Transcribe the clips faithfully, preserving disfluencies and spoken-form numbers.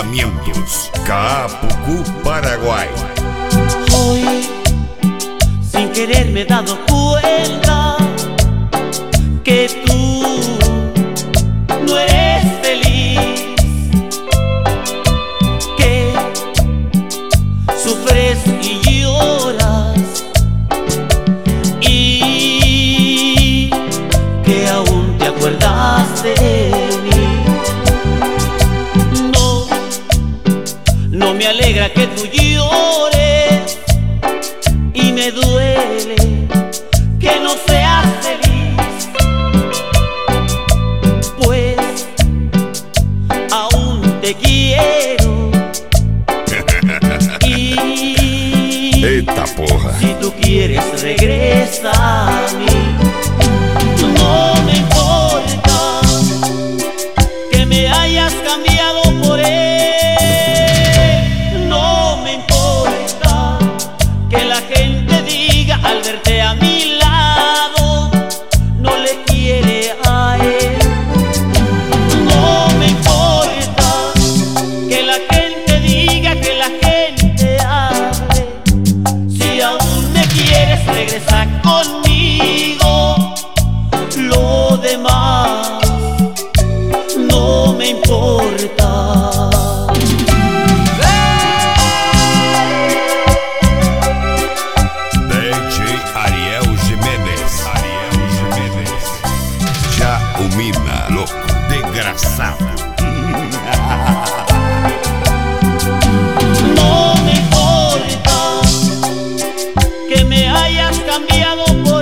Equipamientos, Caapucú, Paraguay. Hoy, sin querer me he dado cuenta que tú no eres feliz, que sufres y lloras y que aún te acuerdas de mí. No, no me alegra que tú llores y me duele que no seas feliz, pues aún te quiero. Y Eita porra. si tú quieres regresa a mí. No me importa que me hayas cambiado por él. No me importa que la gente diga al verte a mi lado no le quiere a él. No me importa que la gente diga, que la gente hable. Si aún me quieres, regresa conmigo. Lo demás no me importa. D J Ariel Jiménez. Ariel Jiménez. Já o mina, louco, desgraçado. No me importa que me hayas cambiado por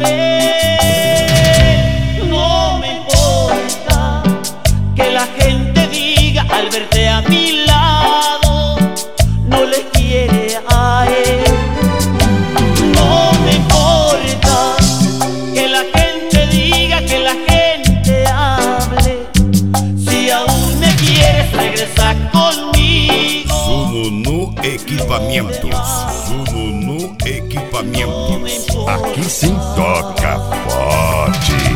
él. No me importa que la gente diga al verte a mi lado no le quiere a él. No me importa que la gente diga, que la gente hable. Si aún me quieres, regresa conmigo. Sununu Equipamentos. Sununu Equipamentos. Aqui sim toca forte.